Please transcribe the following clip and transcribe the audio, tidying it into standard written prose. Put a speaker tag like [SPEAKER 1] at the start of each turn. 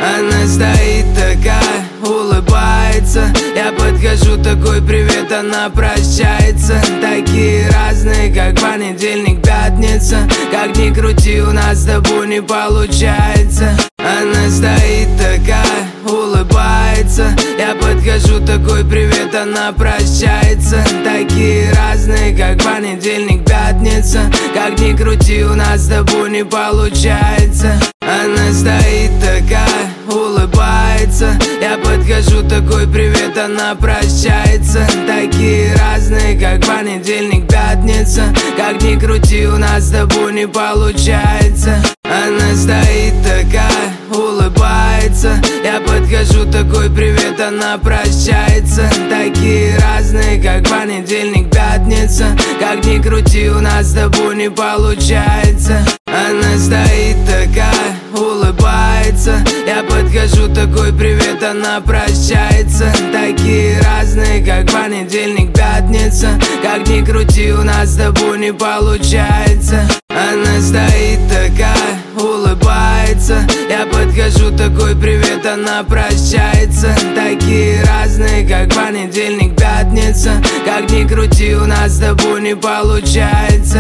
[SPEAKER 1] Она стоит такая, улыбается. Я подхожу, такой привет, она прощается. Такие разные, как понедельник, пятница. Как ни крути, у нас с тобой не получается. Она стоит такая, улыбается. Я подхожу, такой привет, она прощается. Такие разные, как понедельник, пятница. Как ни крути, у нас с тобой не получается. Она стоит такая, улыбается. Я подхожу, такой привет, она прощается. Такие разные, как понедельник, пятница. Как ни крути, у нас с тобой не получается. Она стоит такая, улыбается. Я подхожу, такой привет, она прощается. Такие разные, как понедельник, пятница. Как ни крути, у нас с тобой не получается. Она стоит такая, улыбается. Я подхожу, такой привет, она прощается. Такие разные, как понедельник, пятница. Как ни крути, у нас с тобой не получается. Она стоит такая, улыбается. Я подхожу, такой привет, она прощается. Такие разные, как понедельник, пятница. Как ни крути, у нас с тобой не получается.